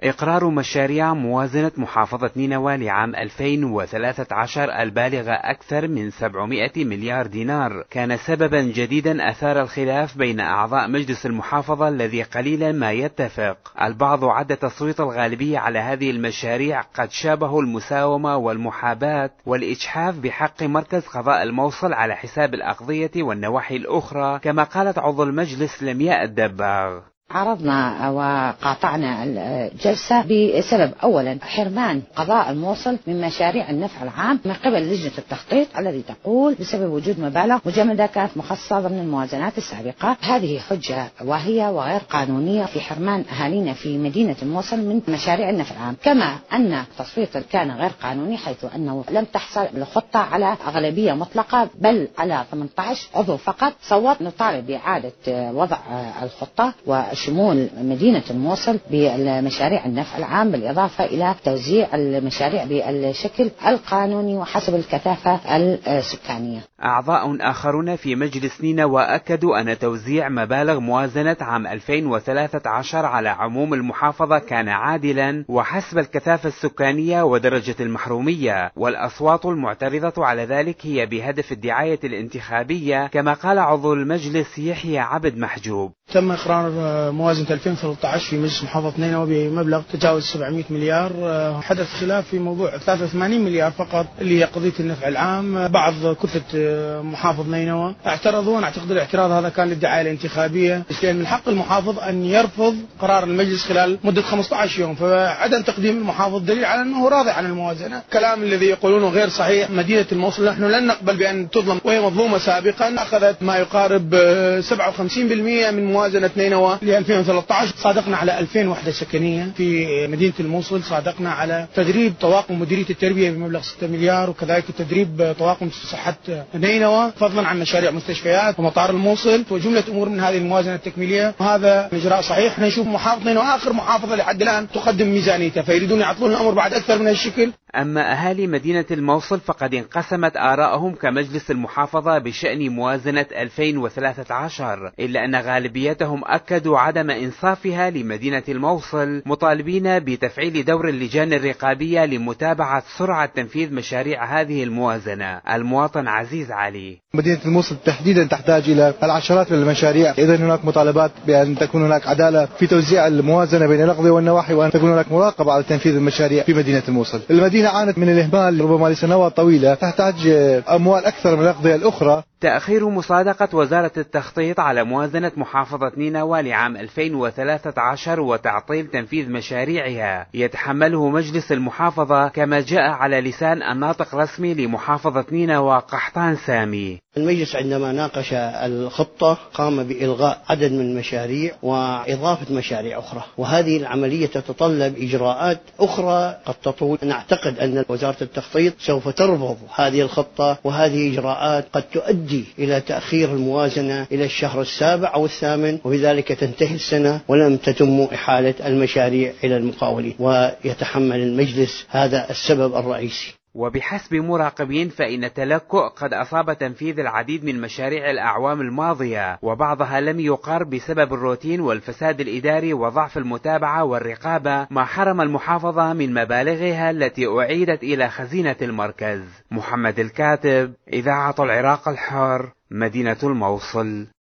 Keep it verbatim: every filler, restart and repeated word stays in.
إقرار مشاريع موازنة محافظة نينوى لعام ألفين وثلاثة عشر البالغة أكثر من سبعمائة مليار دينار كان سببا جديدا أثار الخلاف بين أعضاء مجلس المحافظة الذي قليلا ما يتفق. البعض عد تصويت الغالبية على هذه المشاريع قد شابه المساومة والمحاباة والإجحاف بحق مركز قضاء الموصل على حساب الأقضية والنواحي الأخرى، كما قالت عضو المجلس لمياء الدباغ. عرضنا وقاطعنا الجلسة بسبب أولا حرمان قضاء الموصل من مشاريع النفع العام من قبل لجنة التخطيط الذي تقول بسبب وجود مبالغ مجمدة كانت مخصصة ضمن الموازنات السابقة. هذه حجة واهية وغير قانونية في حرمان أهالينا في مدينة الموصل من مشاريع النفع العام، كما أن التصويت كان غير قانوني حيث أنه لم تحصل الخطة على أغلبية مطلقة بل على ثمانية عشر عضو فقط. صوت نطالب بإعادة وضع الخطة وشمول مدينة الموصل بالمشاريع النفع العام بالإضافة إلى توزيع المشاريع بالشكل القانوني وحسب الكثافة السكانية. أعضاء آخرون في مجلس نينوى أكدوا أن توزيع مبالغ موازنة عام ألفين وثلاثة عشر على عموم المحافظة كان عادلا وحسب الكثافة السكانية ودرجة المحرومية، والأصوات المعترضة على ذلك هي بهدف الدعاية الانتخابية، كما قال عضو المجلس يحيى عبد محجوب. تم إقرار موازنة ألفين وثلاثة عشر في مجلس محافظة نينوى بمبلغ تجاوز سبعمائة مليار. حدث خلاف في موضوع ثلاثة وثمانين مليار فقط اللي هي قضية النفع العام. بعض كتلة محافظ نينوى اعترضوا، وانا اعتقد الاعتراض هذا كان للدعاية الانتخابية، لأن من حق المحافظ أن يرفض قرار المجلس خلال مدة خمسة عشر يوم، فعدم تقديم المحافظ دليل على أنه راضي عن الموازنة. كلام الذي يقولونه غير صحيح. مدينة الموصل نحن لن نقبل بأن تظلم وهي مظلومة سابقا، أخذت ما يقارب سبعة وخمسين بالمئة من موازنة نينوى ل ألفين وثلاثة عشر. صادقنا على ألفين وحدة سكنية في مدينة الموصل، صادقنا على تدريب طواقم مديرية التربية بمبلغ ستة مليار، وكذلك تدريب طواقم صحة نينوى، فضلا عن مشاريع مستشفيات ومطار الموصل وجملة أمور من هذه الموازنة التكميلية. وهذا إجراء صحيح. نشوف محافظة نينوى آخر محافظة لحد الآن تقدم ميزانيتها، فيريدون يعطلون الأمر بعد أكثر من هالشكل. أما أهالي مدينة الموصل فقد انقسمت آراءهم كمجلس المحافظة بشأن موازنة ألفين وثلاثة عشر، إلا أن غالبيتهم أكدوا عدم إنصافها لمدينة الموصل، مطالبين بتفعيل دور اللجان الرقابية لمتابعة سرعة تنفيذ مشاريع هذه الموازنة. المواطن عزيز علي: مدينة الموصل تحديدا تحتاج إلى العشرات من المشاريع، إذا هناك مطالبات بأن تكون هناك عدالة في توزيع الموازنة بين الأقضية والنواحي، وأن تكون هناك مراقبة على تنفيذ المشاريع في مدينة الموصل. المدينة عانت من الإهمال ربما لسنوات طويلة، تحتاج أموال أكثر من الأقضية الأخرى. تأخير مصادقة وزارة التخطيط على موازنة محافظة نينوى لعام ألفين وثلاثة عشر وتعطيل تنفيذ مشاريعها يتحمله مجلس المحافظة، كما جاء على لسان الناطق الرسمي لمحافظة نينوى قحطان سامي. المجلس عندما ناقش الخطة قام بإلغاء عدد من المشاريع وإضافة مشاريع أخرى، وهذه العملية تتطلب إجراءات أخرى قد تطول. نعتقد أن وزارة التخطيط سوف ترفض هذه الخطة، وهذه إجراءات قد تؤدي إلى تأخير الموازنة إلى الشهر السابع أو الثامن، وبذلك تنتهي السنة ولم تتم إحالة المشاريع إلى المقاولين، ويتحمل المجلس هذا السبب الرئيسي. وبحسب مراقبين فإن التلكؤ قد أصاب تنفيذ العديد من مشاريع الأعوام الماضية، وبعضها لم يقر بسبب الروتين والفساد الإداري وضعف المتابعة والرقابة، ما حرم المحافظة من مبالغها التي أعيدت إلى خزينة المركز. محمد الكاتب، إذاعة العراق الحر، مدينة الموصل.